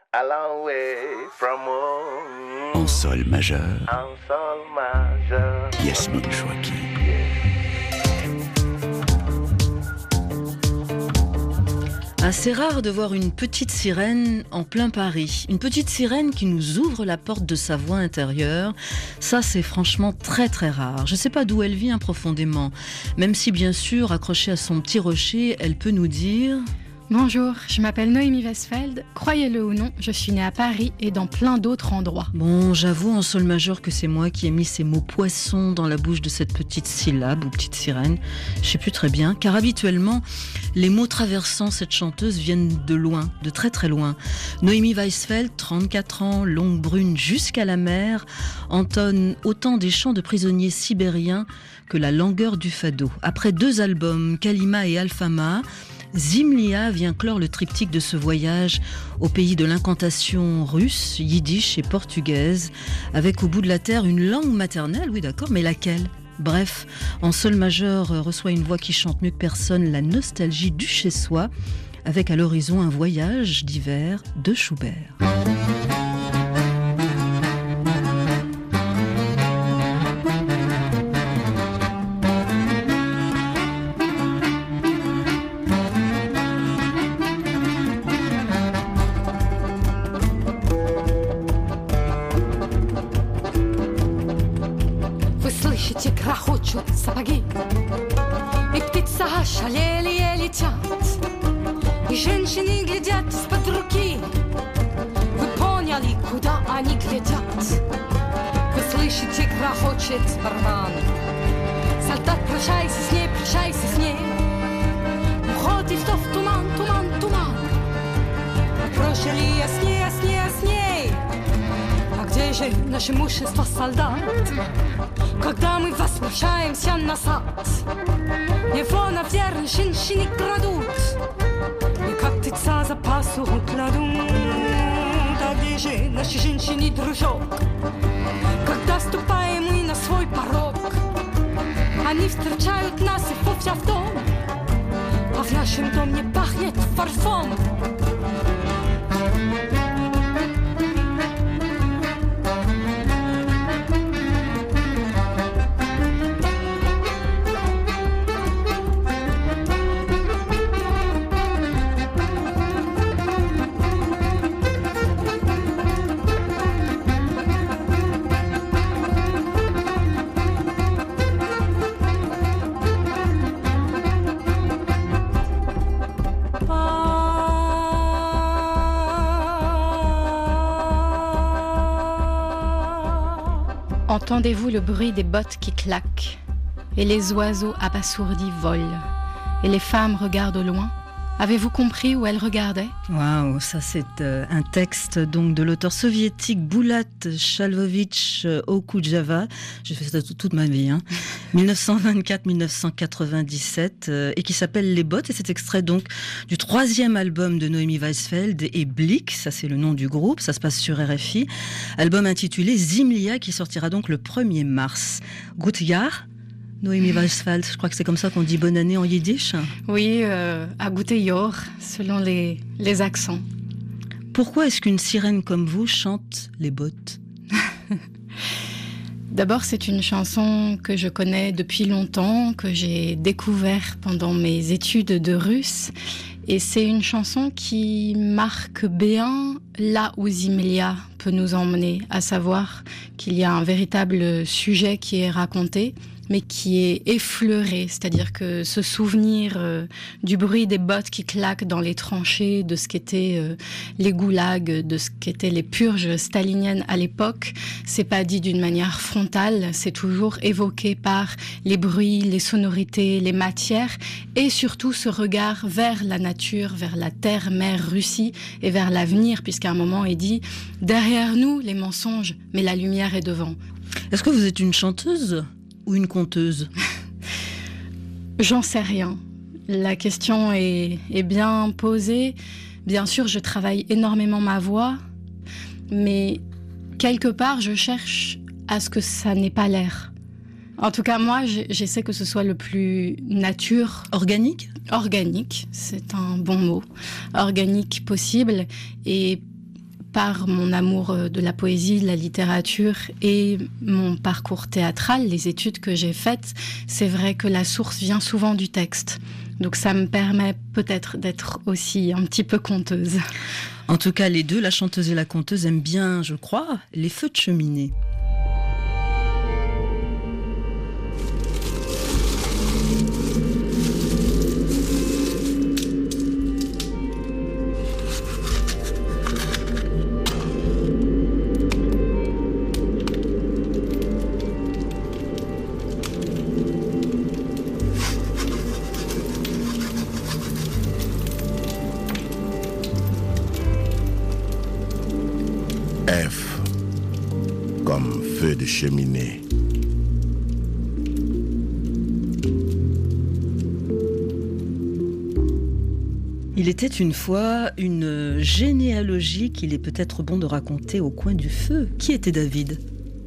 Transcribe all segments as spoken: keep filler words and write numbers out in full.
A long way from home. En sol majeur. En sol majeur. Yasmine Chouaki. Assez rare de voir une petite sirène en plein Paris. Une petite sirène qui nous ouvre la porte de sa voix intérieure. Ça, c'est franchement très très rare. Je ne sais pas d'où elle vient profondément. Même si, bien sûr, accrochée à son petit rocher, elle peut nous dire... Bonjour, je m'appelle Noémie Westfeld. Croyez-le ou non, je suis née à Paris et dans plein d'autres endroits. Bon, j'avoue en sol majeur que c'est moi qui ai mis ces mots poissons dans la bouche de cette petite syllabe ou petite sirène. Je sais plus très bien, car habituellement, les mots traversant cette chanteuse viennent de loin, de très très loin. Noémie Westfeld, trente-quatre ans, longue brune jusqu'à la mer, entonne autant des chants de prisonniers sibériens que la langueur du fado. Après deux albums, Kalima et Alfama, Zimlia vient clore le triptyque de ce voyage au pays de l'incantation russe, yiddish et portugaise, avec au bout de la terre une langue maternelle, oui d'accord, mais laquelle ? Bref, en sol majeur reçoit une voix qui chante mieux que personne la nostalgie du chez-soi, avec à l'horizon un voyage d'hiver de Schubert. Сапоги, и птицы ошалели и летят, и женщины глядят из-под руки. Вы поняли, куда они глядят? Вы слышите, грохочет барабан. Солдат, прощайся с ней, прощайся с ней. Уходит кто в туман, туман, туман. Мы прожили я с ней, я с ней, я с ней. А где же наше мужество, солдат? Когда мы возвращаемся назад, его, наверное, женщины крадут, и как птица запасу кладут. А где же наши женщины, дружок? Когда ступаем мы на свой порог, они встречают нас и вовсе в дом, а в нашем доме пахнет парфюм. Entendez-vous le bruit des bottes qui claquent, et les oiseaux abasourdis volent, et les femmes regardent au loin? Avez-vous compris où elles regardaient? Waouh, ça c'est euh, un texte donc de l'auteur soviétique Boulat Chalvovitch Okudjava. J'ai fait ça toute, toute ma vie, hein. dix-neuf cent vingt-quatre à dix-neuf cent quatre-vingt-dix-sept, euh, et qui s'appelle Les Bottes. Et c'est extrait donc du troisième album de Noémie Westfeld et Blick, ça c'est le nom du groupe, ça se passe sur R F I. Album intitulé Zimlia qui sortira donc le premier mars. Gut Jahr, Noémie Westfeld, je crois que c'est comme ça qu'on dit bonne année en yiddish. Oui, euh, à Gute Jahr, selon les, les accents. Pourquoi est-ce qu'une sirène comme vous chante Les Bottes? D'abord, c'est une chanson que je connais depuis longtemps, que j'ai découvert pendant mes études de russe. Et c'est une chanson qui marque bien là où Zimlia peut nous emmener, à savoir qu'il y a un véritable sujet qui est raconté, mais qui est effleuré, c'est-à-dire que ce souvenir euh, du bruit des bottes qui claquent dans les tranchées, de ce qu'étaient euh, les goulags, de ce qu'étaient les purges staliniennes à l'époque, c'est pas dit d'une manière frontale, c'est toujours évoqué par les bruits, les sonorités, les matières, et surtout ce regard vers la nature, vers la terre, mère Russie, et vers l'avenir, puisqu'à un moment il dit « Derrière nous, les mensonges, mais la lumière est devant ». Est-ce que vous êtes une chanteuse ou une conteuse? J'en sais rien. La question est, est bien posée. Bien sûr, je travaille énormément ma voix, mais quelque part, je cherche à ce que ça n'ait pas l'air. En tout cas, moi, j'essaie que ce soit le plus nature. par mon amour de la poésie, de la littérature et mon parcours théâtral, les études que j'ai faites, c'est vrai que la source vient souvent du texte. Donc ça me permet peut-être d'être aussi un petit peu conteuse. En tout cas, les deux, la chanteuse et la conteuse, aiment bien, je crois, les feux de cheminée. F comme feu de cheminée. Il était une fois une généalogie qu'il est peut-être bon de raconter au coin du feu. Qui était David ?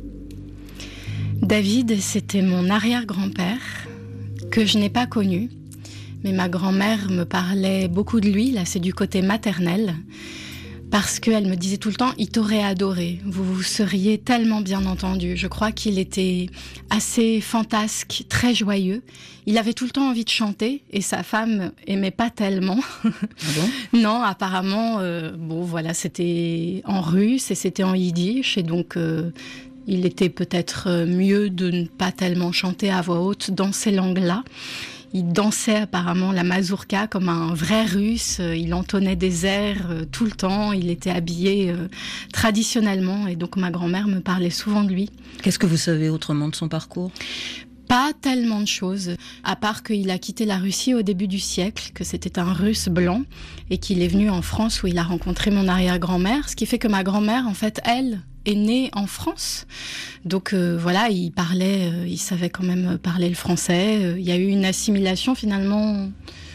David, c'était mon arrière-grand-père que je n'ai pas connu, mais ma grand-mère me parlait beaucoup de lui, là c'est du côté maternel. Parce qu'elle me disait tout le temps, il t'aurait adoré, vous vous seriez tellement bien entendus. Je crois qu'il était assez fantasque, très joyeux. Il avait tout le temps envie de chanter et sa femme aimait pas tellement. Ah bon ? Non, apparemment, euh, bon voilà, c'était en russe et c'était en yiddish et donc euh, il était peut-être mieux de ne pas tellement chanter à voix haute dans ces langues-là. Il dansait apparemment la mazurka comme un vrai russe, il entonnait des airs euh, tout le temps, il était habillé euh, traditionnellement et donc ma grand-mère me parlait souvent de lui. Qu'est-ce que vous savez autrement de son parcours ? Pas tellement de choses, à part qu'il a quitté la Russie au début du siècle, que c'était un russe blanc et qu'il est venu en France où il a rencontré mon arrière-grand-mère, ce qui fait que ma grand-mère, en fait, elle, est née en France. Donc euh, voilà, il parlait, euh, il savait quand même parler le français. Euh, il y a eu une assimilation finalement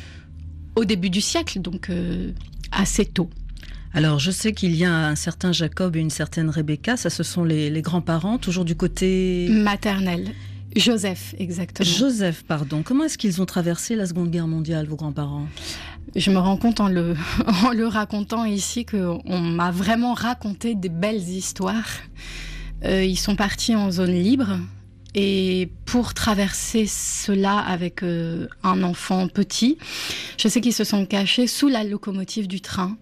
au début du siècle, donc euh, assez tôt. Alors, je sais qu'il y a un certain Jacob et une certaine Rebecca, ça ce sont les, les grands-parents, toujours du côté... maternel. Joseph, exactement. Joseph, pardon. Comment est-ce qu'ils ont traversé la Seconde Guerre mondiale, vos grands-parents ? Je me rends compte en le, en le racontant ici qu'on m'a vraiment raconté des belles histoires. Euh, ils sont partis en zone libre et pour traverser cela avec euh, un enfant petit, je sais qu'ils se sont cachés sous la locomotive du train.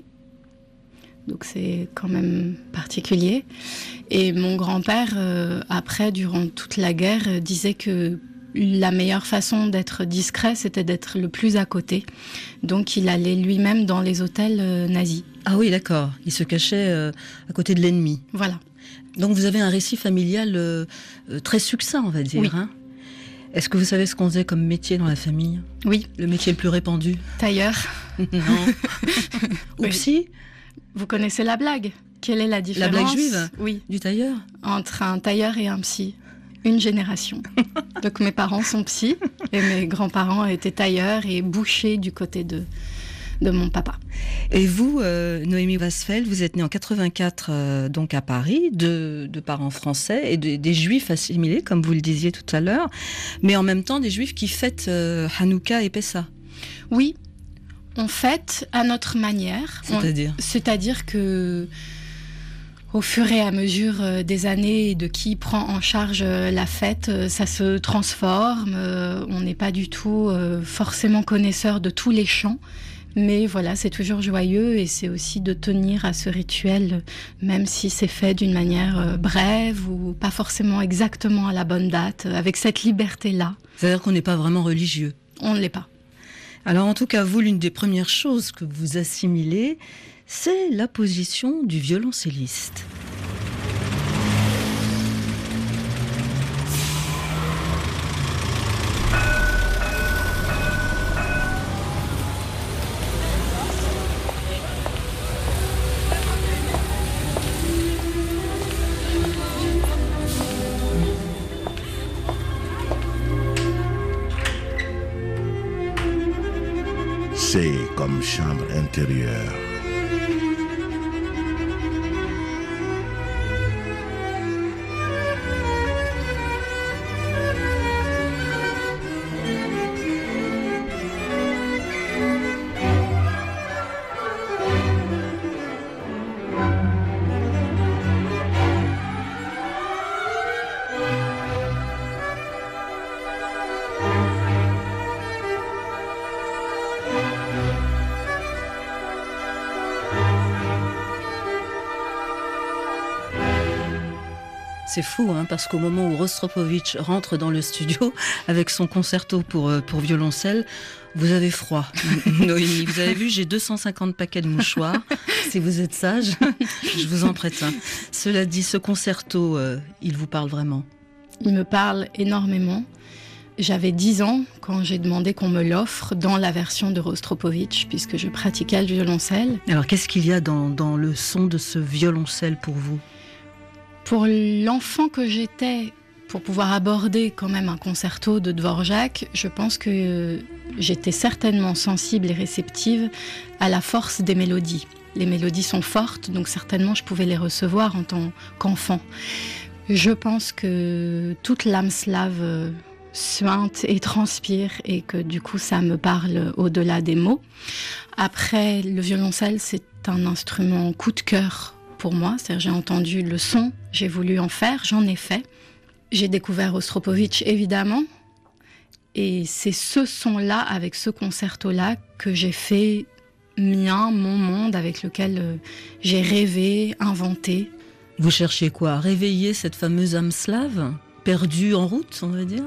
Donc c'est quand même particulier. Et mon grand-père, euh, après, durant toute la guerre, euh, disait que la meilleure façon d'être discret, c'était d'être le plus à côté. Donc il allait lui-même dans les hôtels euh, nazis. Ah oui, d'accord. Il se cachait euh, à côté de l'ennemi. Voilà. Donc vous avez un récit familial euh, euh, très succinct, on va dire. Oui. Hein ? Est-ce que vous savez ce qu'on faisait comme métier dans la famille ? Oui. Le métier le plus répandu ? Tailleur. Non. Ou psy ? Vous connaissez la blague ? Quelle est la différence ? La blague juive ? Oui. Du tailleur ? Entre un tailleur et un psy. Une génération. Donc mes parents sont psy et mes grands-parents étaient tailleurs et bouchers du côté de, de mon papa. Et vous, euh, Noémie Wasfeld, vous êtes née en quatre-vingt-quatre, euh, donc à Paris, de, de parents français et de, des juifs assimilés, comme vous le disiez tout à l'heure, mais en même temps des juifs qui fêtent euh, Hanouka et Pessa. Oui, on fête à notre manière. C'est-à-dire on, C'est-à-dire que au fur et à mesure des années et de qui prend en charge la fête, ça se transforme. On n'est pas du tout forcément connaisseur de tous les chants. Mais voilà, c'est toujours joyeux et c'est aussi de tenir à ce rituel, même si c'est fait d'une manière brève ou pas forcément exactement à la bonne date, avec cette liberté-là. C'est-à-dire qu'on n'est pas vraiment religieux. On ne l'est pas. Alors en tout cas, vous, l'une des premières choses que vous assimilez, c'est la position du violoncelliste. C comme chambre intérieure. C'est fou, hein, parce qu'au moment où Rostropovitch rentre dans le studio avec son concerto pour, pour violoncelle, vous avez froid, Noémie. Vous avez vu, j'ai deux cent cinquante paquets de mouchoirs. Si vous êtes sage, je vous en prête un. Cela dit, ce concerto, euh, il vous parle vraiment? Il me parle énormément. J'avais dix ans quand j'ai demandé qu'on me l'offre dans la version de Rostropovitch, puisque je pratiquais le violoncelle. Alors, qu'est-ce qu'il y a dans, dans le son de ce violoncelle pour vous? Pour l'enfant que j'étais, pour pouvoir aborder quand même un concerto de Dvorak, je pense que j'étais certainement sensible et réceptive à la force des mélodies. Les mélodies sont fortes, donc certainement je pouvais les recevoir en tant qu'enfant. Je pense que toute l'âme slave suinte et transpire et que du coup ça me parle au-delà des mots. Après, le violoncelle, c'est un instrument coup de cœur pour moi. C'est-à-dire, j'ai entendu le son, j'ai voulu en faire, j'en ai fait. J'ai découvert Rostropovitch, évidemment. Et c'est ce son-là, avec ce concerto-là, que j'ai fait mien, mon monde, avec lequel euh, j'ai rêvé, inventé. Vous cherchiez quoi? Réveiller cette fameuse âme slave, perdue en route, on va dire?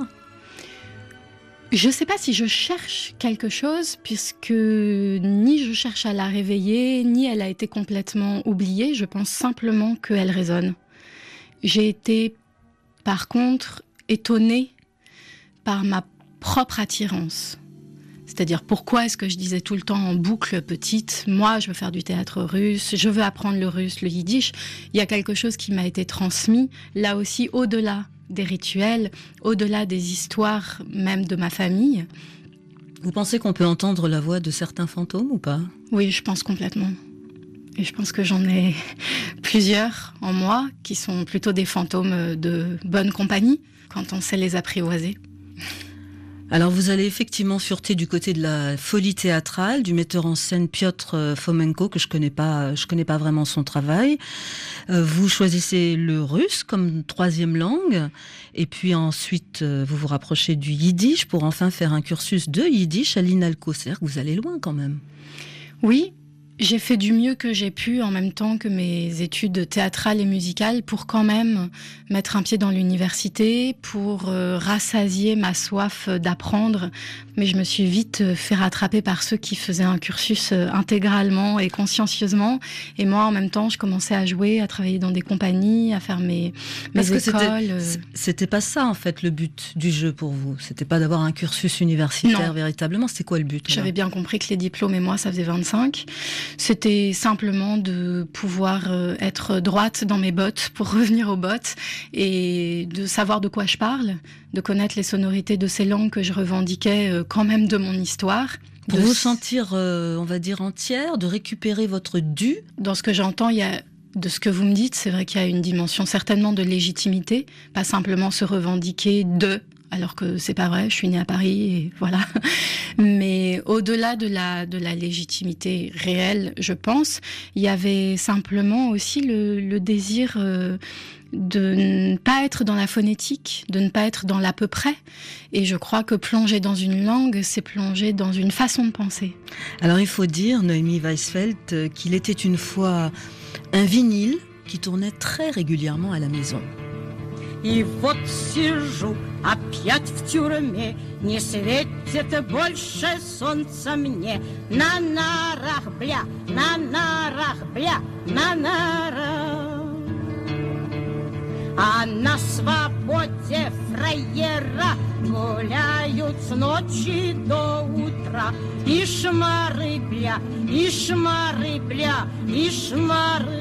Je ne sais pas si je cherche quelque chose, puisque ni je cherche à la réveiller, ni elle a été complètement oubliée. Je pense simplement qu'elle résonne. J'ai été, par contre, étonnée par ma propre attirance. C'est-à-dire, pourquoi est-ce que je disais tout le temps en boucle petite, moi je veux faire du théâtre russe, je veux apprendre le russe, le yiddish. Il y a quelque chose qui m'a été transmis, là aussi au-delà des rituels, au-delà des histoires même de ma famille. Vous pensez qu'on peut entendre la voix de certains fantômes ou pas? Oui, je pense complètement. Et je pense que j'en ai plusieurs en moi qui sont plutôt des fantômes de bonne compagnie quand on sait les apprivoiser. Alors vous allez effectivement fureter du côté de la folie théâtrale du metteur en scène Piotr Fomenko, que je connais pas, je connais pas vraiment son travail. Euh, vous choisissez le russe comme troisième langue, et puis ensuite euh, vous vous rapprochez du yiddish pour enfin faire un cursus de yiddish à l'INALCO. C'est-à-dire que vous allez loin quand même. Oui. J'ai fait du mieux que j'ai pu en même temps que mes études théâtrales et musicales pour quand même mettre un pied dans l'université, pour euh, rassasier ma soif d'apprendre. Mais je me suis vite fait rattraper par ceux qui faisaient un cursus intégralement et consciencieusement. Et moi, en même temps, je commençais à jouer, à travailler dans des compagnies, à faire mes, mes Parce que écoles. C'était, c'était pas ça, en fait, le but du jeu pour vous. C'était pas d'avoir un cursus universitaire non. véritablement. C'était quoi le but? J'avais bien compris que les diplômes et moi, ça faisait vingt-cinq. C'était simplement de pouvoir euh, être droite dans mes bottes pour revenir aux bottes et de savoir de quoi je parle, de connaître les sonorités de ces langues que je revendiquais euh, quand même de mon histoire. Pour de... vous sentir, euh, on va dire, entière, de récupérer votre dû. Dans ce que j'entends, il y a... De ce que vous me dites, c'est vrai qu'il y a une dimension certainement de légitimité, pas simplement se revendiquer de... alors que c'est pas vrai, je suis née à Paris et voilà. Mais au-delà de la, de la légitimité réelle, je pense, il y avait simplement aussi le, le désir euh, de ne pas être dans la phonétique, de ne pas être dans l'à peu près. Et je crois que plonger dans une langue, c'est plonger dans une façon de penser. Alors il faut dire, Noémie Weisfeld, qu'il était une fois un vinyle qui tournait très régulièrement à la maison. И вот сижу опять в тюрьме, не светит больше солнца мне. На нарах, бля, на нарах, бля, на нарах. А на свободе фраера гуляют с ночи до утра. И шмары, бля, и шмары, бля, и шмары.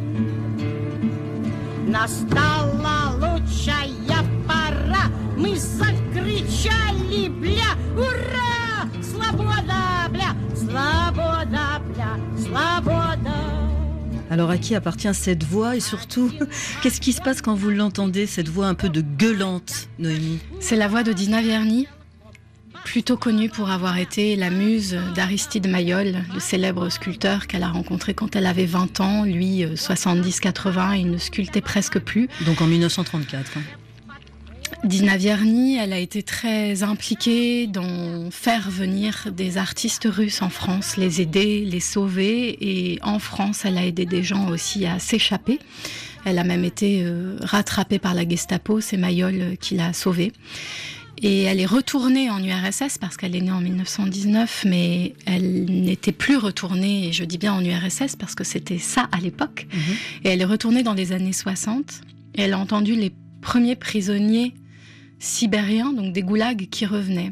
Настала лучшая пора, мы закричали, бля, ура! Свобода, бля, свобода, бля, свобода. Alors à qui appartient cette voix et surtout, qu'est-ce qui se passe quand vous l'entendez, cette voix un peu de gueulante, Noémie? C'est la voix de Dina Vierny, plutôt connue pour avoir été la muse d'Aristide Maillol, le célèbre sculpteur qu'elle a rencontré quand elle avait vingt ans, lui soixante-dix quatre-vingts, il ne sculptait presque plus. Donc en mille neuf cent trente-quatre. Dina Vierny, elle a été très impliquée dans faire venir des artistes russes en France, les aider, les sauver. Et en France, elle a aidé des gens aussi à s'échapper. Elle a même été euh, rattrapée par la Gestapo, c'est Mayol qui l'a sauvée. Et elle est retournée en U R S S parce qu'elle est née en dix-neuf cent dix-neuf, mais elle n'était plus retournée, et je dis bien en U R S S parce que c'était ça à l'époque. Mmh. Et elle est retournée dans les années soixante. Et elle a entendu les premiers prisonniers sibériens, donc des goulags, qui revenaient.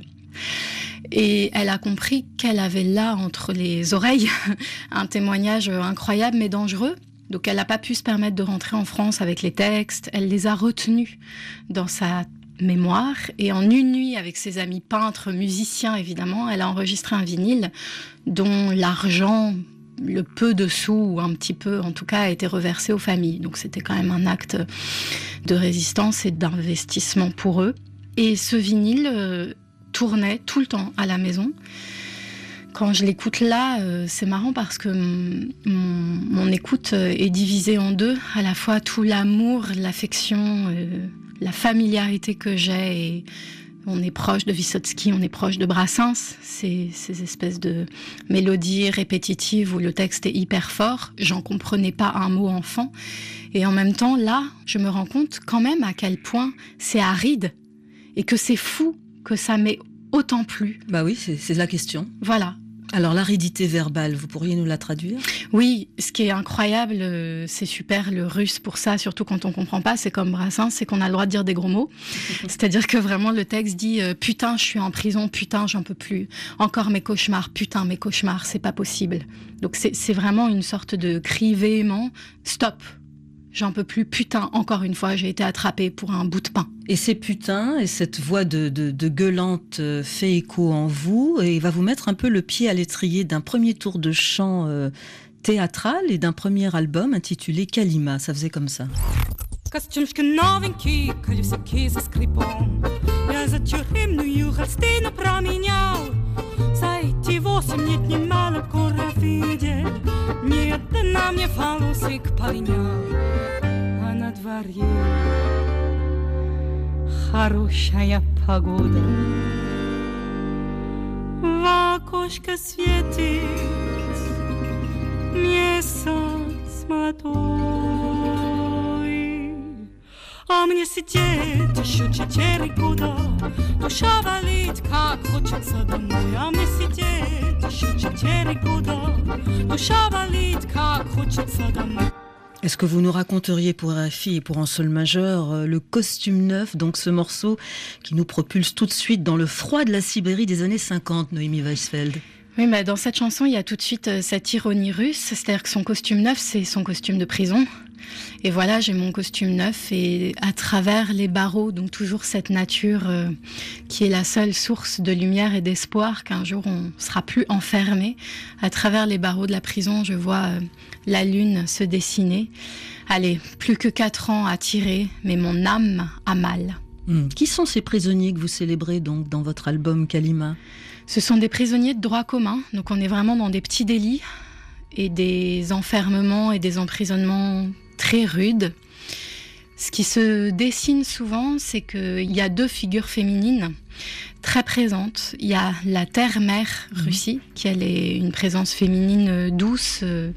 Et elle a compris qu'elle avait là, entre les oreilles, un témoignage incroyable mais dangereux. Donc elle n'a pas pu se permettre de rentrer en France avec les textes. Elle les a retenus dans sa mémoire. Et en une nuit, avec ses amis peintres, musiciens évidemment, elle a enregistré un vinyle dont l'argent, le peu de sous, ou un petit peu en tout cas, a été reversé aux familles. Donc c'était quand même un acte de résistance et d'investissement pour eux. Et ce vinyle euh, tournait tout le temps à la maison. Quand je l'écoute là, euh, c'est marrant parce que mon, mon écoute est divisée en deux. À la fois tout l'amour, l'affection, euh, la familiarité que j'ai. Et on est proche de Vysotsky, on est proche de Brassens. Ces, ces espèces de mélodies répétitives où le texte est hyper fort. J'en comprenais pas un mot enfant. Et en même temps, là, je me rends compte quand même à quel point c'est aride et que c'est fou que ça m'ait autant plu. Bah oui, c'est, c'est la question. Voilà. Alors, l'aridité verbale, vous pourriez nous la traduire ? Oui, ce qui est incroyable, euh, c'est super le russe pour ça, surtout quand on comprend pas, c'est comme Brassens, c'est qu'on a le droit de dire des gros mots. C'est-à-dire que vraiment, le texte dit euh, « Putain, je suis en prison, putain, j'en peux plus. Encore mes cauchemars, putain, mes cauchemars, c'est pas possible. » Donc c'est, c'est vraiment une sorte de cri véhément « Stop !» J'en peux plus, putain, encore une fois, j'ai été attrapée pour un bout de pain. Et ces putains et cette voix de, de, de gueulante fait écho en vous et va vous mettre un peu le pied à l'étrier d'un premier tour de chant euh, théâtral et d'un premier album intitulé Kalima. Ça faisait comme ça. Костюмчики новенькие, колесики со скрипом. Я за тюремную холстину променял. За эти восемь лет немало город видел. Не на мне фалусик полинял. А на дворе хорошая погода. В окошко светит месяц молодой. А мне сидеть еще четыре года, душа болит, как хочется домой. А мне сидеть еще четыре года, душа болит, как хочется домой. Est-ce que vous nous raconteriez pour R F I et pour Un sol majeur euh, le costume neuf, donc ce morceau qui nous propulse tout de suite dans le froid de la Sibérie des années cinquante, Noémie Weisfeld? Oui, mais dans cette chanson, il y a tout de suite euh, cette ironie russe, c'est-à-dire que son costume neuf, c'est son costume de prison. Et voilà, j'ai mon costume neuf et à travers les barreaux, donc toujours cette nature euh, qui est la seule source de lumière et d'espoir qu'un jour on sera plus enfermé. À travers les barreaux de la prison, je vois euh, la lune se dessiner. Allez, plus que quatre ans à tirer, mais mon âme a mal. Mmh. Qui sont ces prisonniers que vous célébrez donc dans votre album Kalima ? Ce sont des prisonniers de droit commun, donc on est vraiment dans des petits délits et des enfermements et des emprisonnements très rudes. Ce qui se dessine souvent, c'est qu'il y a deux figures féminines très présentes. Il y a la terre-mère Russie, mmh. qui elle est une présence féminine douce, euh,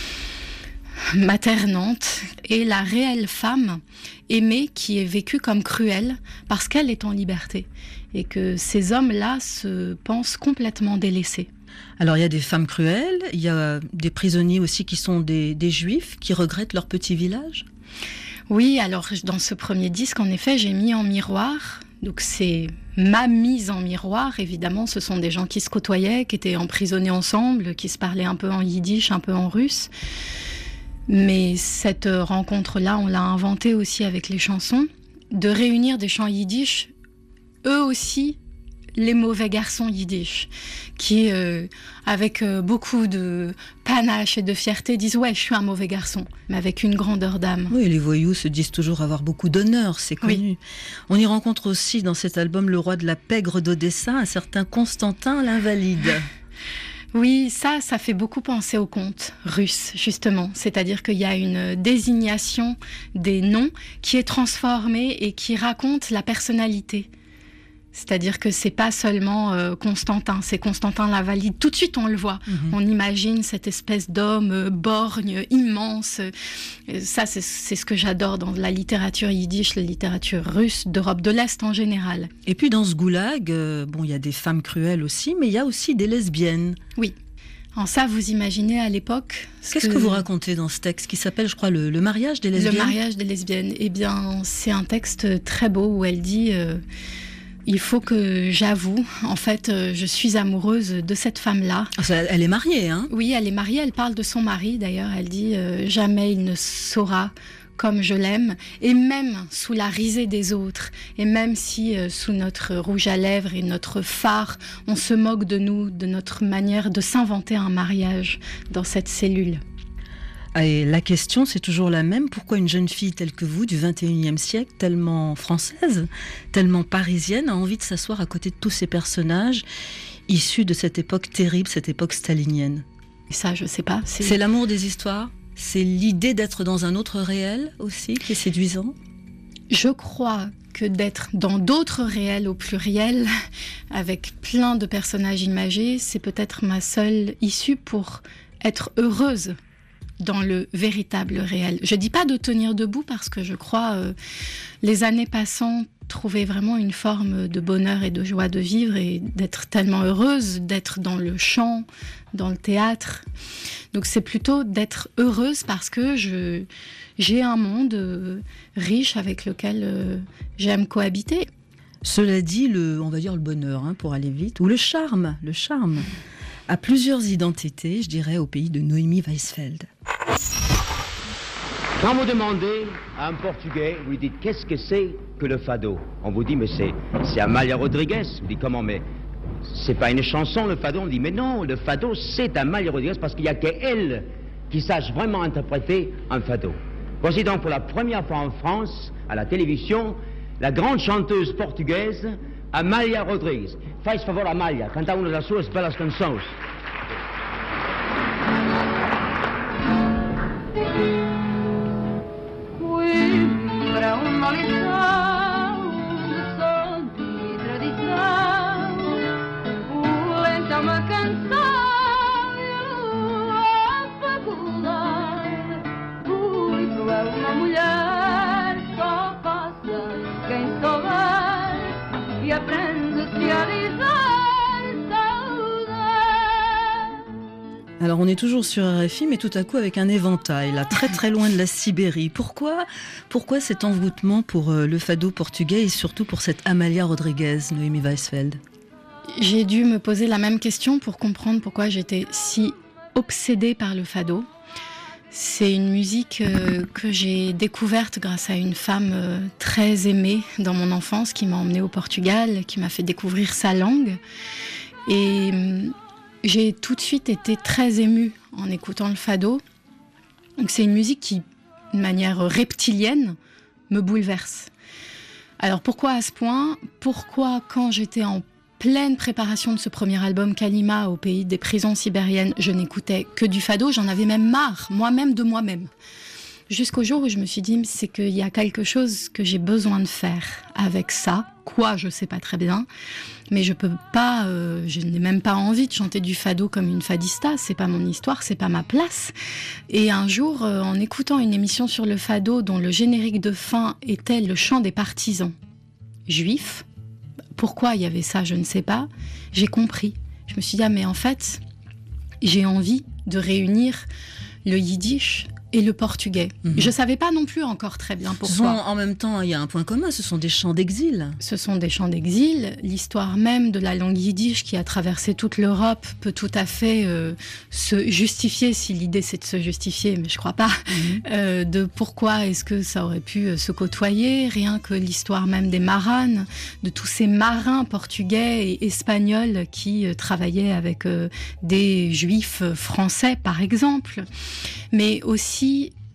maternante, et la réelle femme aimée qui est vécue comme cruelle parce qu'elle est en liberté et que ces hommes-là se pensent complètement délaissés. Alors il y a des femmes cruelles, il y a des prisonniers aussi qui sont des, des juifs qui regrettent leur petit village. Oui, alors dans ce premier disque, en effet, j'ai mis en miroir, donc c'est ma mise en miroir, évidemment, ce sont des gens qui se côtoyaient, qui étaient emprisonnés ensemble, qui se parlaient un peu en yiddish, un peu en russe. Mais cette rencontre-là, on l'a inventée aussi avec les chansons, de réunir des chants yiddish, eux aussi, les mauvais garçons yiddish, qui, euh, avec euh, beaucoup de panache et de fierté, disent « Ouais, je suis un mauvais garçon », mais avec une grandeur d'âme. Oui, les voyous se disent toujours avoir beaucoup d'honneur, c'est connu. Oui. On y rencontre aussi dans cet album le roi de la pègre d'Odessa, un certain Constantin l'Invalide. Oui, ça, ça fait beaucoup penser au conte russe, justement. C'est-à-dire qu'il y a une désignation des noms qui est transformée et qui raconte la personnalité. C'est-à-dire que c'est pas seulement euh, Constantin, c'est Constantin l'Invalide. Tout de suite, on le voit. Mm-hmm. On imagine cette espèce d'homme euh, borgne, immense. Euh, ça, c'est, c'est ce que j'adore dans la littérature yiddish, la littérature russe, d'Europe de l'Est en général. Et puis dans ce goulag, euh, bon, il y a des femmes cruelles aussi, mais il y a aussi des lesbiennes. Oui. En ça, vous imaginez à l'époque... Qu'est-ce que... que vous racontez dans ce texte qui s'appelle, je crois, le, le mariage des lesbiennes ? Le mariage des lesbiennes. Eh bien, c'est un texte très beau où elle dit... Euh, Il faut que j'avoue, en fait, euh, je suis amoureuse de cette femme-là. Elle est mariée, hein ? Oui, elle est mariée, elle parle de son mari, d'ailleurs. Elle dit euh, « Jamais il ne saura comme je l'aime ». Et même sous la risée des autres, et même si euh, sous notre rouge à lèvres et notre phare, on se moque de nous, de notre manière de s'inventer un mariage dans cette cellule. Et la question, c'est toujours la même. Pourquoi une jeune fille telle que vous, du vingt et unième siècle, tellement française, tellement parisienne, a envie de s'asseoir à côté de tous ces personnages issus de cette époque terrible, cette époque stalinienne ? Ça, je sais pas. C'est, c'est l'amour des histoires ? C'est l'idée d'être dans un autre réel aussi qui est séduisant ? Je crois que d'être dans d'autres réels au pluriel, avec plein de personnages imagés, c'est peut-être ma seule issue pour être heureuse dans le véritable réel. Je dis pas de tenir debout parce que je crois, euh, les années passant, trouver vraiment une forme de bonheur et de joie de vivre et d'être tellement heureuse, d'être dans le chant, dans le théâtre. Donc c'est plutôt d'être heureuse parce que je, j'ai un monde euh, riche avec lequel euh, j'aime cohabiter. Cela dit, le, on va dire le bonheur, hein, pour aller vite, ou le charme, le charme. À plusieurs identités, je dirais, au pays de Noémie Weisfeld. Quand vous demandez à un Portugais, vous lui dites qu'est-ce que c'est que le fado ? On vous dit mais c'est, c'est Amália Rodrigues. Vous dites comment mais c'est pas une chanson le fado ? On dit mais non, le fado c'est Amália Rodrigues parce qu'il n'y a qu'elle qui sache vraiment interpréter un fado. Voici donc pour la première fois en France, à la télévision, la grande chanteuse portugaise Amália Rodrigues. Faz favor, Amália, canta uma das suas belas canções. Coimbra, uma lição de som e tradição, lenta uma canção e a faculdade. Coimbra é uma mulher, só passa quem souber e aprende-se a dizer saudade. Alors on est toujours sur R F I, mais tout à coup avec un éventail, là, très très loin de la Sibérie. Pourquoi, pourquoi cet envoûtement pour euh, le fado portugais et surtout pour cette Amália Rodrigues, Noémie Weisfeld ? J'ai dû me poser la même question pour comprendre pourquoi j'étais si obsédée par le fado. C'est une musique euh, que j'ai découverte grâce à une femme euh, très aimée dans mon enfance qui m'a emmenée au Portugal, qui m'a fait découvrir sa langue. Et euh, j'ai tout de suite été très émue en écoutant le fado. Donc c'est une musique qui, de manière reptilienne, me bouleverse. Alors pourquoi à ce point ? Pourquoi quand j'étais en pleine préparation de ce premier album Kalima au pays des prisons sibériennes, je n'écoutais que du fado, j'en avais même marre, moi-même de moi-même. Jusqu'au jour où je me suis dit, c'est qu'il y a quelque chose que j'ai besoin de faire avec ça. Quoi, je sais pas très bien, mais je peux pas, euh, je n'ai même pas envie de chanter du fado comme une fadista, c'est pas mon histoire, c'est pas ma place. Et un jour, euh, en écoutant une émission sur le fado dont le générique de fin était le chant des partisans juifs, pourquoi il y avait ça, je ne sais pas, j'ai compris. Je me suis dit, ah mais en fait, j'ai envie de réunir le yiddish et le portugais. Mmh. Je ne savais pas non plus encore très bien pourquoi. Ce sont, en même temps, il y a un point commun, ce sont des chants d'exil. Ce sont des chants d'exil. L'histoire même de la langue yiddish qui a traversé toute l'Europe peut tout à fait euh, se justifier, si l'idée c'est de se justifier, mais je ne crois pas, mmh. euh, de pourquoi est-ce que ça aurait pu se côtoyer. Rien que l'histoire même des maranes, de tous ces marins portugais et espagnols qui euh, travaillaient avec euh, des juifs français, par exemple. Mais aussi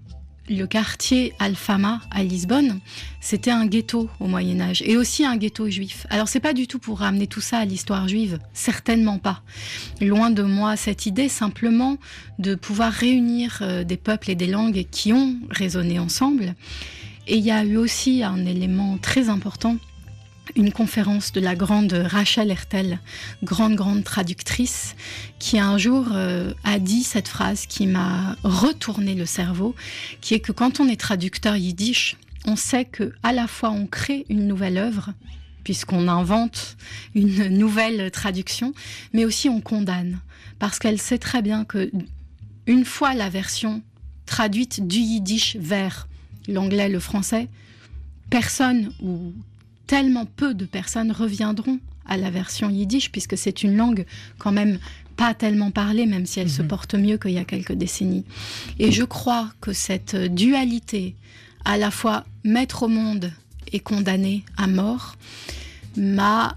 le quartier Alfama à Lisbonne, c'était un ghetto au Moyen-Âge et aussi un ghetto juif. Alors c'est pas du tout pour ramener tout ça à l'histoire juive, certainement pas. Loin de moi cette idée, simplement de pouvoir réunir euh, des peuples et des langues qui ont résonné ensemble. Et il y a eu aussi un élément très important, une conférence de la grande Rachel Hertel, grande, grande traductrice, qui un jour euh, a dit cette phrase qui m'a retourné le cerveau, qui est que quand on est traducteur yiddish, on sait qu'à la fois on crée une nouvelle œuvre, puisqu'on invente une nouvelle traduction, mais aussi on condamne, parce qu'elle sait très bien que une fois la version traduite du yiddish vers l'anglais, le français, personne ou tellement peu de personnes reviendront à la version yiddish, puisque c'est une langue quand même pas tellement parlée, même si elle mmh. se porte mieux qu'il y a quelques décennies. Et je crois que cette dualité, à la fois mettre au monde et condamner à mort, m'a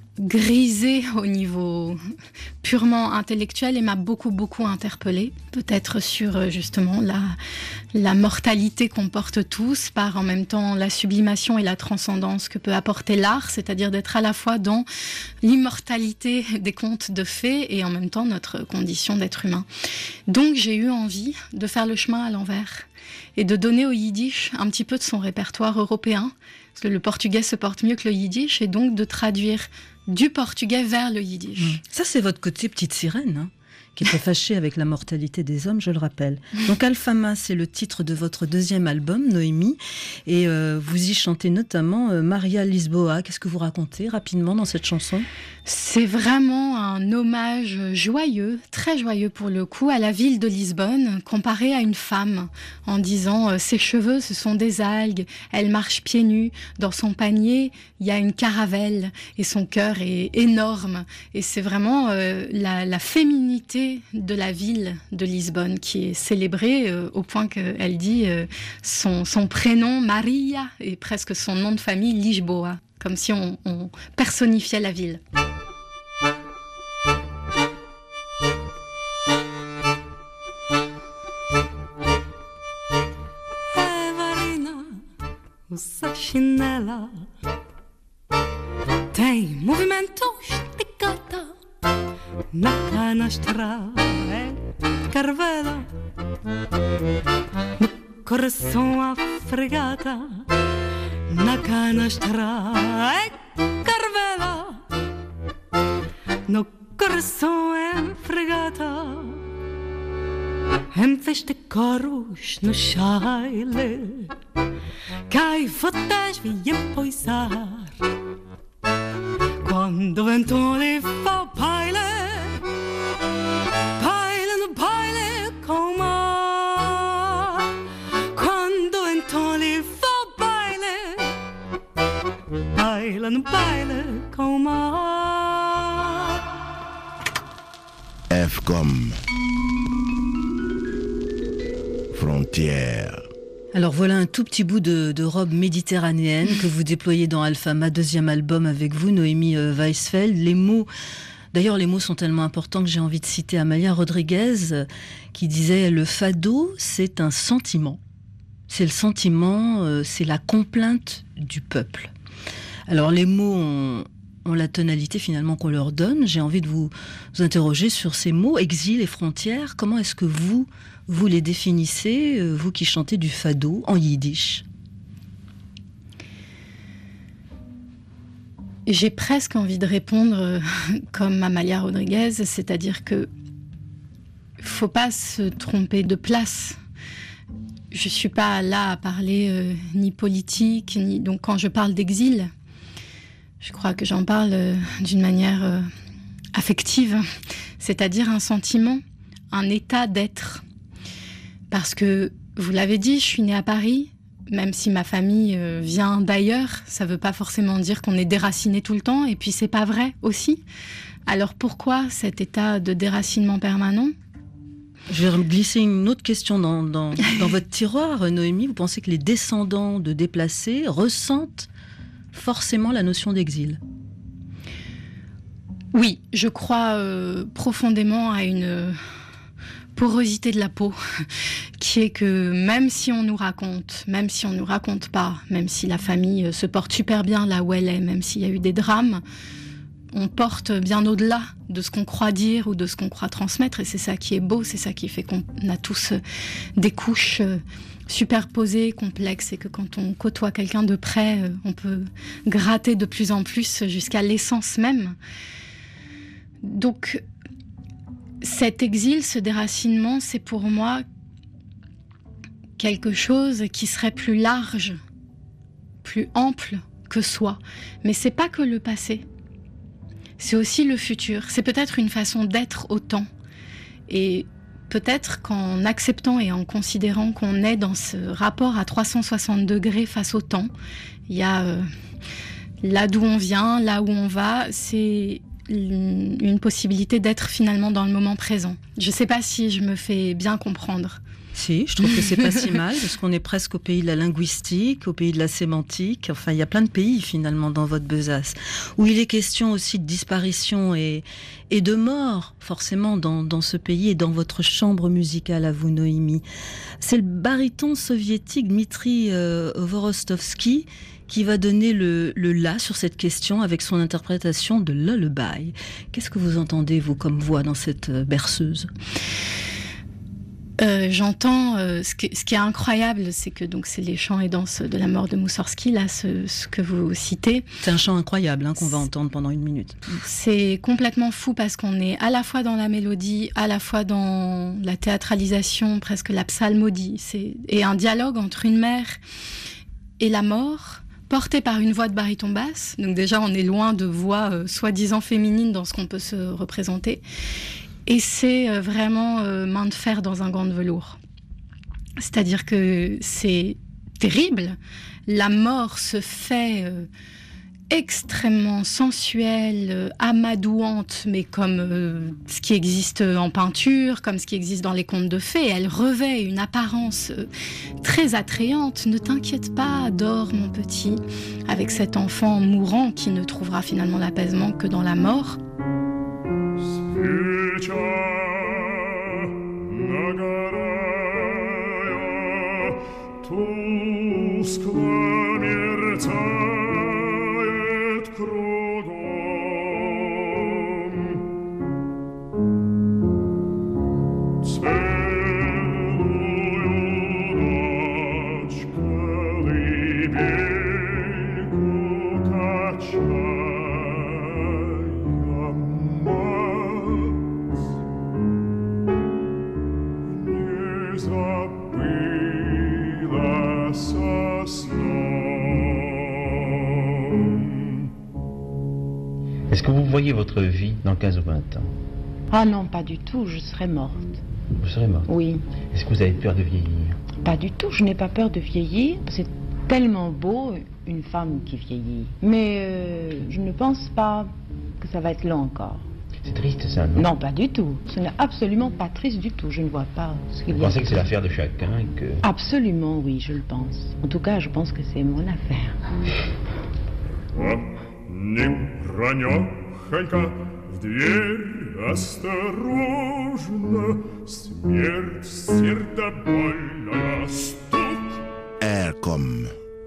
grisée au niveau purement intellectuel et m'a beaucoup, beaucoup interpellée, peut-être sur justement la, la mortalité qu'on porte tous, par en même temps la sublimation et la transcendance que peut apporter l'art, c'est-à-dire d'être à la fois dans l'immortalité des contes de fées et en même temps notre condition d'être humain. Donc j'ai eu envie de faire le chemin à l'envers et de donner au yiddish un petit peu de son répertoire européen, parce que le portugais se porte mieux que le yiddish, et donc de traduire du portugais vers le yiddish. Ça, c'est votre côté petite sirène, hein, qui était fâchée avec la mortalité des hommes, je le rappelle. Donc Alfama, c'est le titre de votre deuxième album, Noémie, et euh, vous y chantez notamment euh, Maria Lisboa. Qu'est-ce que vous racontez rapidement dans cette chanson ? C'est vraiment un hommage joyeux, très joyeux pour le coup, à la ville de Lisbonne, comparée à une femme, en disant euh, ses cheveux, ce sont des algues, elle marche pieds nus, dans son panier, il y a une caravelle, et son cœur est énorme. Et c'est vraiment euh, la, la féminité de la ville de Lisbonne qui est célébrée euh, au point qu'elle dit euh, son, son prénom, Maria, et presque son nom de famille, Lisboa, comme si on, on personnifiait la ville. Usa chinela, tem movimento esticata, na canastra é carvela, no coração afregata, na canastra é carvela, no coração é fregata. Em festa coros no chaile, gaivotas vêm poisar. Quando o vento lhe fa baile, baile no baile com o mar. Quando o vento lhe fa baile, baile no baile com o mar. F comme frontière. Alors voilà un tout petit bout de, de robe méditerranéenne que vous déployez dans Alfama, deuxième album avec vous, Noémie euh, Weisfeld. Les mots, d'ailleurs les mots sont tellement importants que j'ai envie de citer Amalia Rodriguez euh, qui disait « Le fado, c'est un sentiment. C'est le sentiment, euh, c'est la complainte du peuple. » Alors les mots ont, ont la tonalité finalement qu'on leur donne. J'ai envie de vous, vous interroger sur ces mots, exil et frontières. Comment est-ce que vous... vous les définissez, vous qui chantez du fado en yiddish? J'ai presque envie de répondre comme Amalia Rodriguez, c'est-à-dire que faut pas se tromper de place. Je suis pas là à parler euh, ni politique, ni donc quand je parle d'exil, je crois que j'en parle euh, d'une manière euh, affective, c'est-à-dire un sentiment, un état d'être. Parce que, vous l'avez dit, je suis née à Paris, même si ma famille euh, vient d'ailleurs, ça ne veut pas forcément dire qu'on est déraciné tout le temps, et puis c'est pas vrai aussi. Alors pourquoi cet état de déracinement permanent ? Je vais glisser une autre question dans, dans, dans votre tiroir, Noémie. Vous pensez que les descendants de déplacés ressentent forcément la notion d'exil ? Oui, je crois euh, profondément à une... porosité de la peau, qui est que même si on nous raconte, même si on nous raconte pas, même si la famille se porte super bien là où elle est, même s'il y a eu des drames, on porte bien au-delà de ce qu'on croit dire ou de ce qu'on croit transmettre, et c'est ça qui est beau, c'est ça qui fait qu'on a tous des couches superposées, complexes, et que quand on côtoie quelqu'un de près, on peut gratter de plus en plus jusqu'à l'essence même. Donc, cet exil, ce déracinement, c'est pour moi quelque chose qui serait plus large, plus ample que soi. Mais c'est pas que le passé, c'est aussi le futur. C'est peut-être une façon d'être au temps. Et peut-être qu'en acceptant et en considérant qu'on est dans ce rapport à trois cent soixante degrés face au temps, il y a euh, là d'où on vient, là où on va, c'est une possibilité d'être finalement dans le moment présent. Je ne sais pas si je me fais bien comprendre. Si, je trouve que c'est pas si mal, parce qu'on est presque au pays de la linguistique, au pays de la sémantique. Enfin, il y a plein de pays finalement dans votre besace, où il est question aussi de disparition et, et de mort, forcément, dans, dans ce pays et dans votre chambre musicale à vous, Noémie. C'est le baryton soviétique Dmitri euh, Vorostovsky qui va donner le, le la sur cette question avec son interprétation de Lullaby. Qu'est-ce que vous entendez, vous, comme voix dans cette berceuse ? Euh, j'entends, euh, ce, que, ce qui est incroyable, c'est que donc c'est les chants et danses de la mort de Moussorgsky, là, ce, ce que vous citez. C'est un chant incroyable hein, qu'on va entendre pendant une minute. C'est complètement fou parce qu'on est à la fois dans la mélodie, à la fois dans la théâtralisation, presque la psalmodie. C'est, et un dialogue entre une mère et la mort, porté par une voix de baryton basse. Donc déjà, on est loin de voix euh, soi-disant féminine dans ce qu'on peut se représenter. Et c'est euh, vraiment euh, main de fer dans un gant de velours. C'est-à-dire que c'est terrible. La mort se fait euh, extrêmement sensuelle, euh, amadouante, mais comme euh, ce qui existe en peinture, comme ce qui existe dans les contes de fées. Elle revêt une apparence euh, très attrayante. Ne t'inquiète pas, dors mon petit, avec cet enfant mourant qui ne trouvera finalement l'apaisement que dans la mort. Est-ce que vous voyez votre vie dans quinze ou vingt ans? Ah non, pas du tout, je serais morte. Vous serez morte? Oui. Est-ce que vous avez peur de vieillir? Pas du tout, je n'ai pas peur de vieillir. C'est tellement beau, une femme qui vieillit. Mais euh, je ne pense pas que ça va être long encore. C'est triste ça, non? Non, pas du tout. Ce n'est absolument pas triste du tout. Je ne vois pas ce qu'il y a. Vous pensez que c'est l'affaire de chacun et que... Absolument, oui, je le pense. En tout cas, je pense que c'est mon affaire. Air comme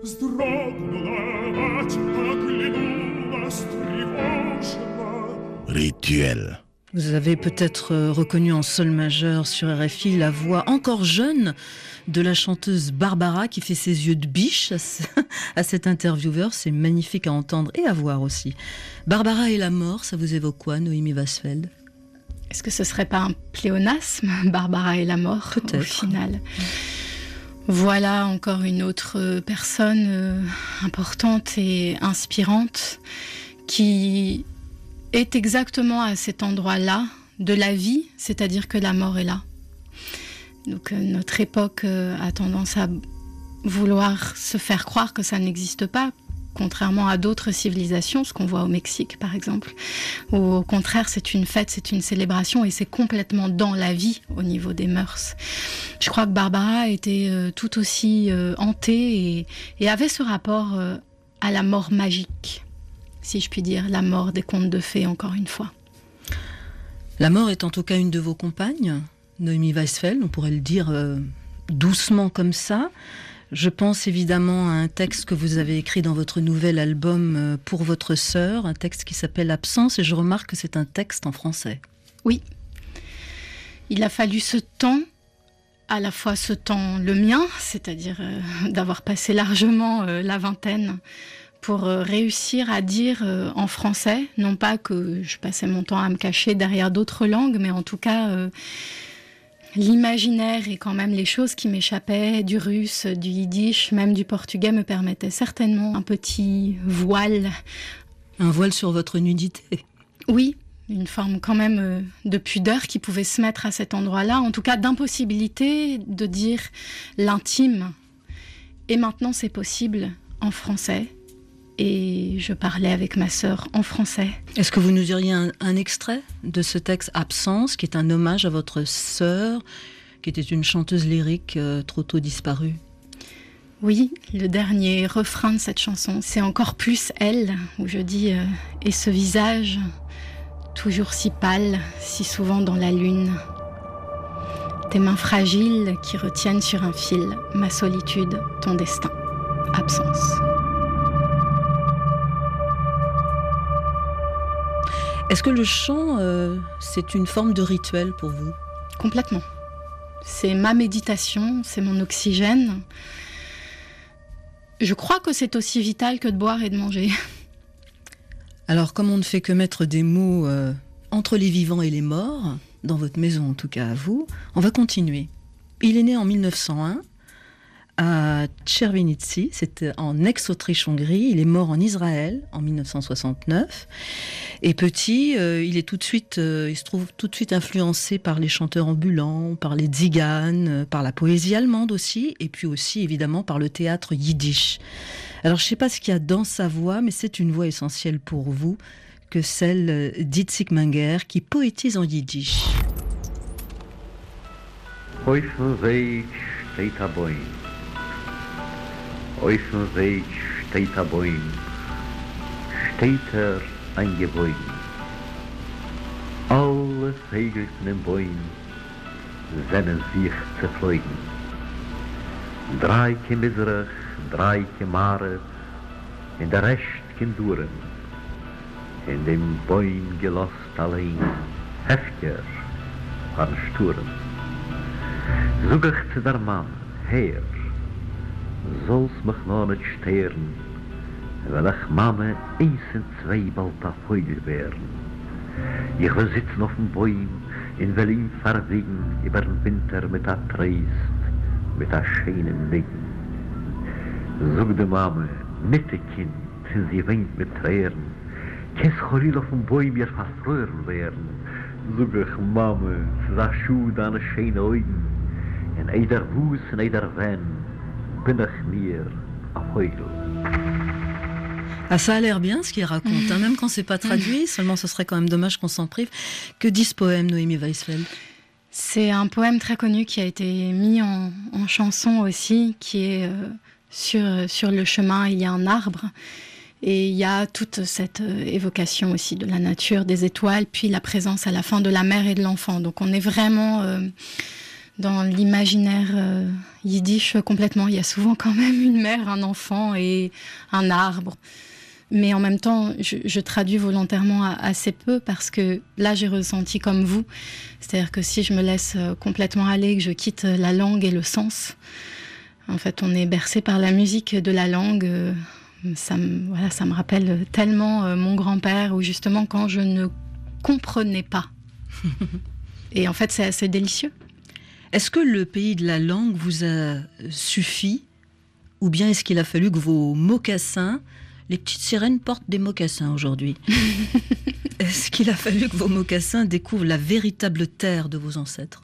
rituel. Vous avez peut-être reconnu en sol majeur sur R F I la voix encore jeune de la chanteuse Barbara qui fait ses yeux de biche à, ce, à cet intervieweur. C'est magnifique à entendre et à voir aussi. Barbara et la mort, ça vous évoque quoi, Noémie Wasfeld? Est-ce que ce serait pas un pléonasme, Barbara et la mort, peut-être, au final? Voilà encore une autre personne euh, importante et inspirante qui est exactement à cet endroit-là de la vie, c'est-à-dire que la mort est là. Donc euh, notre époque euh, a tendance à vouloir se faire croire que ça n'existe pas, contrairement à d'autres civilisations, ce qu'on voit au Mexique par exemple, où au contraire c'est une fête, c'est une célébration et c'est complètement dans la vie au niveau des mœurs. Je crois que Barbara était euh, tout aussi euh, hantée et, et avait ce rapport euh, à la mort magique, si je puis dire, la mort des contes de fées encore une fois. La mort est en tout cas une de vos compagnes, Noémie Weisfeld, on pourrait le dire euh, doucement comme ça. Je pense évidemment à un texte que vous avez écrit dans votre nouvel album euh, pour votre sœur, un texte qui s'appelle Absence, et je remarque que c'est un texte en français. Oui. Il a fallu ce temps, à la fois ce temps le mien, c'est-à-dire euh, d'avoir passé largement euh, la vingtaine, pour euh, réussir à dire euh, en français, non pas que je passais mon temps à me cacher derrière d'autres langues, mais en tout cas euh, l'imaginaire et quand même les choses qui m'échappaient, du russe, du yiddish, même du portugais, me permettaient certainement un petit voile. Un voile sur votre nudité. Oui, une forme quand même euh, de pudeur qui pouvait se mettre à cet endroit-là, en tout cas d'impossibilité de dire l'intime. Et maintenant c'est possible en français. Et je parlais avec ma sœur en français. Est-ce que vous nous diriez un, un extrait de ce texte Absence, qui est un hommage à votre sœur, qui était une chanteuse lyrique euh, trop tôt disparue? Oui, le dernier refrain de cette chanson, c'est encore plus elle, où je dis euh, « Et ce visage, toujours si pâle, si souvent dans la lune. Tes mains fragiles qui retiennent sur un fil ma solitude, ton destin. Absence. » Est-ce que le chant, euh, c'est une forme de rituel pour vous? Complètement. C'est ma méditation, c'est mon oxygène. Je crois que c'est aussi vital que de boire et de manger. Alors, comme on ne fait que mettre des mots euh, entre les vivants et les morts, dans votre maison en tout cas à vous, on va continuer. Il est né en mille neuf cent un à Tchervenitsi, c'était en ex-Autriche-Hongrie. Il est mort en Israël en mille neuf cent soixante-neuf. Et petit, euh, il est tout de suite, euh, il se trouve tout de suite influencé par les chanteurs ambulants, par les tziganes, euh, par la poésie allemande aussi, et puis aussi évidemment par le théâtre yiddish. Alors je ne sais pas ce qu'il y a dans sa voix, mais c'est une voix essentielle pour vous, que celle d'Itzik Menger, qui poétise en yiddish. Auf dem Weg steht ein Bäum. Auf dem Weg steht ein Bäum. Steht er ein Gebäude. Alle Vögel von dem Bäum sehnen sich zerflogen. Drei kein Miserach, drei kein Mare, und der Rest kein Duren. In dem Bäum gelost allein, heftiger an Sturen. Sog ich zu der Mann, Herr, soll's mich noch nicht stören, weil ich Mame eins und zwei bald a Vögel wären. Ich will sitzen auf dem Bäum, in will ihm verwegen, über den Winter mit a Treist, mit a schönen Wegen. Sog die Mame, mitte Kind, und sie weint mit Tränen, kein Cholil auf dem Bäum ihr verfrören werden. Sog ich Mame, sa Schuh deine schöne Augen, in eider Wuss, in eider Wenn, bin ich mir a Vögel. Ah, ça a l'air bien ce qu'il raconte, hein, même quand c'est pas traduit, seulement ce serait quand même dommage qu'on s'en prive. Que dit ce poème, Noémie Weisfeld? C'est un poème très connu qui a été mis en, en chanson aussi, qui est euh, sur, sur le chemin, il y a un arbre. Et il y a toute cette euh, évocation aussi de la nature, des étoiles, puis la présence à la fin de la mère et de l'enfant. Donc on est vraiment euh, dans l'imaginaire euh, yiddish complètement. Il y a souvent quand même une mère, un enfant et un arbre. Mais en même temps, je, je traduis volontairement assez peu parce que là, j'ai ressenti comme vous. C'est-à-dire que si je me laisse complètement aller, que je quitte la langue et le sens, en fait, on est bercé par la musique de la langue. Ça me, voilà, ça me rappelle tellement mon grand-père, où justement, quand je ne comprenais pas. Et en fait, c'est assez délicieux. Est-ce que le pays de la langue vous a suffi? Ou bien est-ce qu'il a fallu que vos mocassins... Les petites sirènes portent des mocassins aujourd'hui. Est-ce qu'il a fallu que vos mocassins découvrent la véritable terre de vos ancêtres?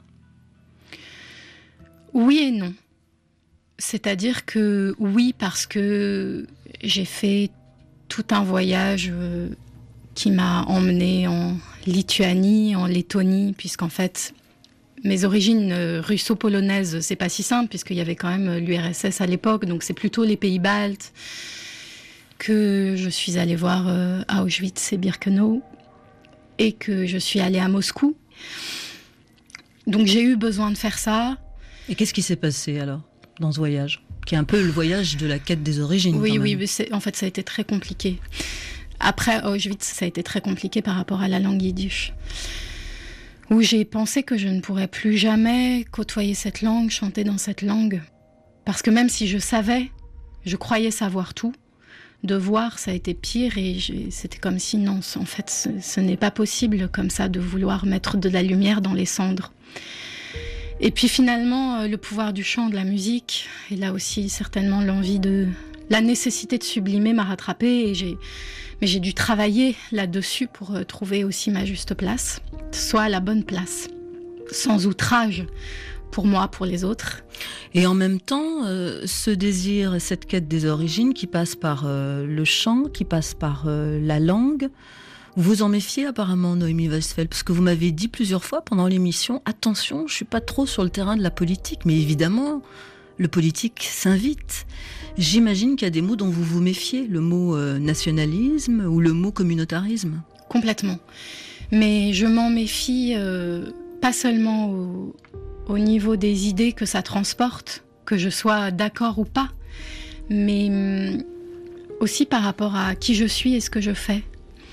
Oui et non. C'est-à-dire que oui, parce que j'ai fait tout un voyage euh, qui m'a emmenée en Lituanie, en Lettonie, puisqu'en fait, mes origines euh, russo-polonaises, c'est pas si simple, puisqu'il y avait quand même l'U R S S à l'époque, donc c'est plutôt les pays baltes que je suis allée voir euh, à Auschwitz et Birkenau, et que je suis allée à Moscou. Donc j'ai eu besoin de faire ça. Et qu'est-ce qui s'est passé alors dans ce voyage, qui est un peu le voyage de la quête des origines? Oui, quand même. oui, mais c'est, en fait ça a été très compliqué. Après Auschwitz, ça a été très compliqué par rapport à la langue yiddish, où j'ai pensé que je ne pourrais plus jamais côtoyer cette langue, chanter dans cette langue. Parce que même si je savais, je croyais savoir tout, de voir, ça a été pire et j'ai, c'était comme si non, en fait, ce, ce n'est pas possible comme ça de vouloir mettre de la lumière dans les cendres. Et puis finalement, le pouvoir du chant, de la musique, et là aussi certainement l'envie de... La nécessité de sublimer m'a rattrapée et j'ai... Mais j'ai dû travailler là-dessus pour trouver aussi ma juste place, soit la bonne place, sans outrage pour moi, pour les autres. Et en même temps, euh, ce désir et cette quête des origines qui passe par euh, le chant, qui passe par euh, la langue, vous vous en méfiez apparemment, Noémie Weisfeld, parce que vous m'avez dit plusieurs fois pendant l'émission, attention, je suis pas trop sur le terrain de la politique, mais évidemment, le politique s'invite. J'imagine qu'il y a des mots dont vous vous méfiez, le mot euh, nationalisme ou le mot communautarisme. Complètement. Mais je m'en méfie euh, pas seulement au, au niveau des idées que ça transporte, que je sois d'accord ou pas, mais hum, aussi par rapport à qui je suis et ce que je fais.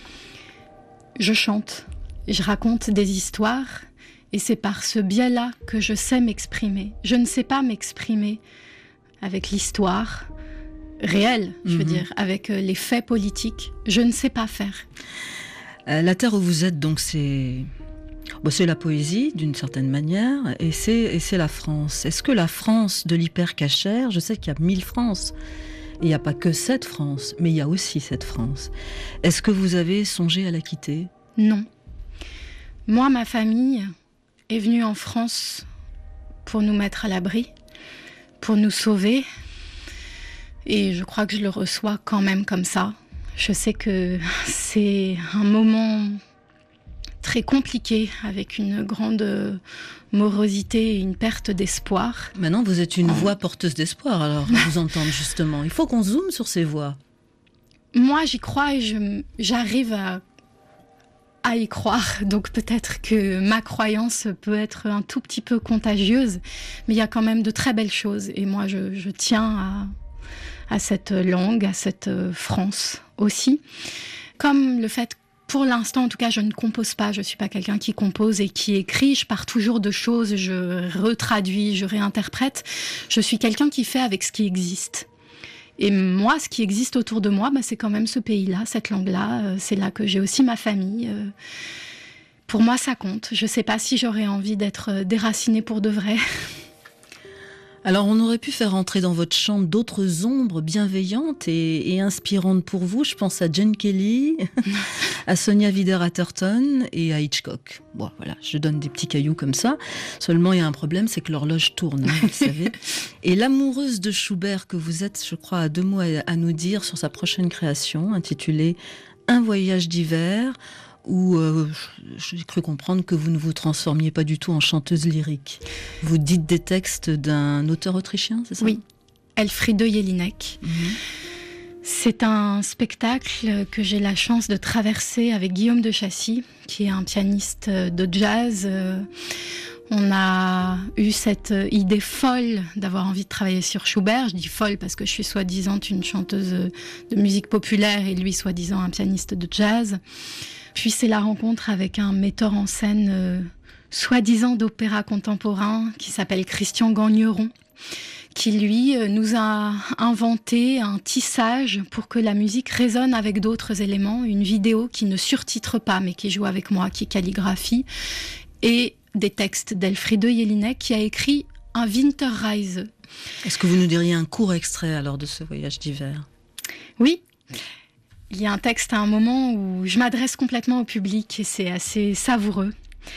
Je chante, je raconte des histoires et c'est par ce biais-là que je sais m'exprimer. Je ne sais pas m'exprimer avec l'histoire réelle, je veux mmh. dire, avec les faits politiques. Je ne sais pas faire. Euh, la terre où vous êtes, donc, c'est... Bon, c'est la poésie, d'une certaine manière, et c'est, et c'est la France. Est-ce que la France de l'hyper-cachère, je sais qu'il y a mille France, et il n'y a pas que cette France, mais il y a aussi cette France. Est-ce que vous avez songé à la quitter ? Non. Moi, ma famille est venue en France pour nous mettre à l'abri, pour nous sauver. Et je crois que je le reçois quand même comme ça. Je sais que c'est un moment très compliqué, avec une grande morosité et une perte d'espoir. Maintenant, vous êtes une voix porteuse d'espoir, alors, vous entendre justement. Il faut qu'on zoome sur ces voix. Moi, j'y crois et je, j'arrive à, à y croire. Donc peut-être que ma croyance peut être un tout petit peu contagieuse, mais il y a quand même de très belles choses. Et moi, je, je tiens à, à cette langue, à cette France aussi. Comme le fait, pour l'instant, en tout cas, je ne compose pas. Je ne suis pas quelqu'un qui compose et qui écrit. Je pars toujours de choses, je retraduis, je réinterprète. Je suis quelqu'un qui fait avec ce qui existe. Et moi, ce qui existe autour de moi, bah, c'est quand même ce pays-là, cette langue-là. Euh, c'est là que j'ai aussi ma famille. Euh, pour moi, ça compte. Je ne sais pas si j'aurais envie d'être déracinée pour de vrai. Alors, on aurait pu faire entrer dans votre chambre d'autres ombres bienveillantes et, et inspirantes pour vous. Je pense à Jane Kelly, à Sonia Wider-Atherton et à Hitchcock. Bon, voilà, je donne des petits cailloux comme ça. Seulement, il y a un problème, c'est que l'horloge tourne, hein, vous le savez. Et l'amoureuse de Schubert que vous êtes, je crois, a deux mots à, à nous dire sur sa prochaine création, intitulée « Un voyage d'hiver », où euh, j'ai cru comprendre que vous ne vous transformiez pas du tout en chanteuse lyrique. Vous dites des textes d'un auteur autrichien, c'est ça ? Oui, Elfriede Jelinek. Mm-hmm. C'est un spectacle que j'ai la chance de traverser avec Guillaume de Chassis, qui est un pianiste de jazz. On a eu cette idée folle d'avoir envie de travailler sur Schubert. Je dis folle parce que je suis soi-disant une chanteuse de musique populaire et lui soi-disant un pianiste de jazz. Puis c'est la rencontre avec un metteur en scène euh, soi-disant d'opéra contemporain qui s'appelle Christian Gagneron, qui lui euh, nous a inventé un tissage pour que la musique résonne avec d'autres éléments, une vidéo qui ne surtitre pas mais qui joue avec moi, qui calligraphie, et des textes d'Elfriede Jelinek qui a écrit un Winterreise. Est-ce que vous nous diriez un court extrait alors de ce voyage d'hiver ? Oui. Il y a un texte à un moment où je m'adresse complètement au public et c'est assez savoureux.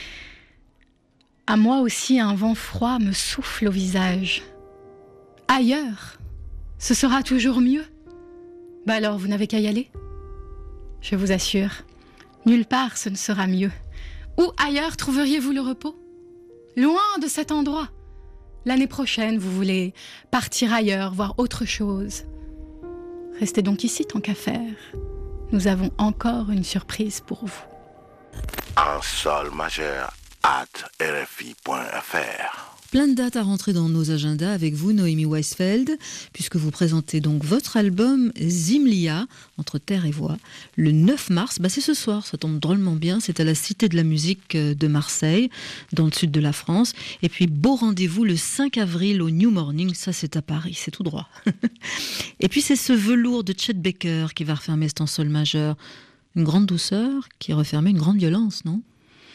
À moi aussi, un vent froid me souffle au visage. Ailleurs, ce sera toujours mieux. Bah alors, vous n'avez qu'à y aller. Je vous assure, nulle part ce ne sera mieux. Où ailleurs trouveriez-vous le repos ? Loin de cet endroit. L'année prochaine, vous voulez partir ailleurs, voir autre chose. Restez donc ici tant qu'à faire. Nous avons encore une surprise pour vous. En sol majeur, A. arobase r f i point f r. Plein de dates à rentrer dans nos agendas avec vous, Noémie Weisfeld, puisque vous présentez donc votre album Zimlia, entre terre et voix, le neuf mars. Bah c'est ce soir, ça tombe drôlement bien, c'est à la Cité de la musique de Marseille, dans le sud de la France. Et puis beau rendez-vous le cinq avril au New Morning, ça c'est à Paris, c'est tout droit. Et puis c'est ce velours de Chet Baker qui va refermer cet en sol majeur. Une grande douceur qui refermait une grande violence, non ?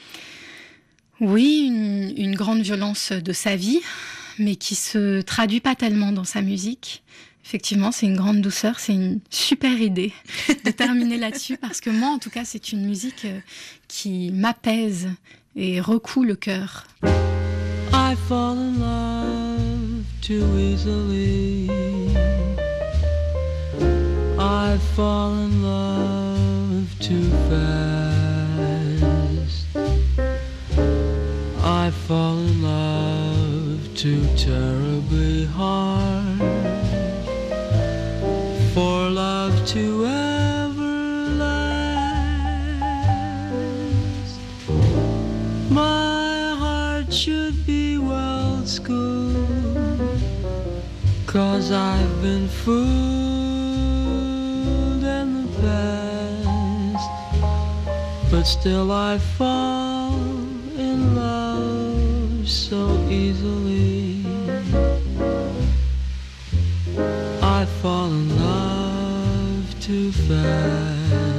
Oui, une, une grande violence de sa vie, mais qui se traduit pas tellement dans sa musique. Effectivement, c'est une grande douceur, c'est une super idée de terminer là-dessus, parce que moi, en tout cas, c'est une musique qui m'apaise et recoue le cœur. I fall in love too easily. I fall in love too fast. I fall in love too terribly hard for love to ever last. My heart should be well schooled, 'cause I've been fooled in the past, but still I fall in love so easily. I fall in love too fast.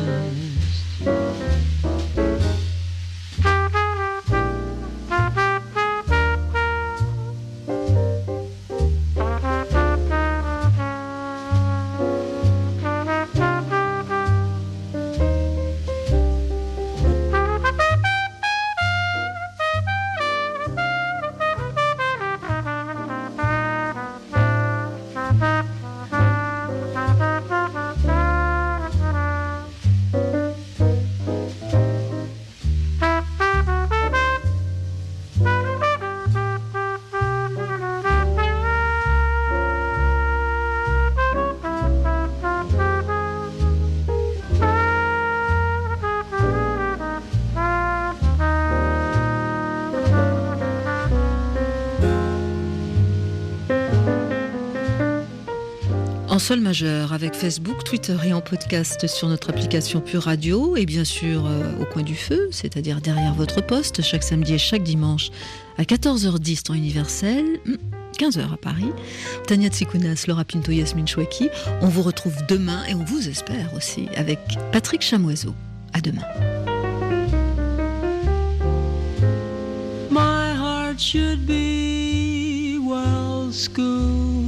En sol majeur, avec Facebook, Twitter et en podcast sur notre application Pure Radio et bien sûr euh, au coin du feu, c'est-à-dire derrière votre poste, chaque samedi et chaque dimanche à quatorze heures dix temps universel, quinze heures à Paris. Tania Tsikounas, Laura Pinto, Yasmine Chouaki. On vous retrouve demain et on vous espère aussi avec Patrick Chamoiseau. À demain. My heart should be well schooled,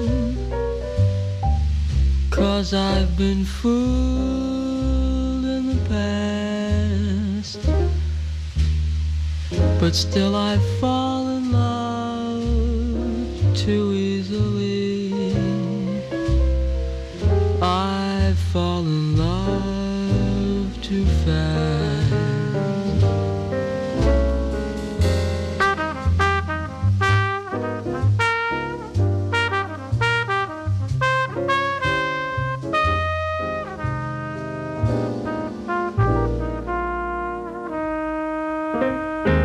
'cause I've been fooled in the past, but still I fall in love too easily. I fall in love too fast. Thank you.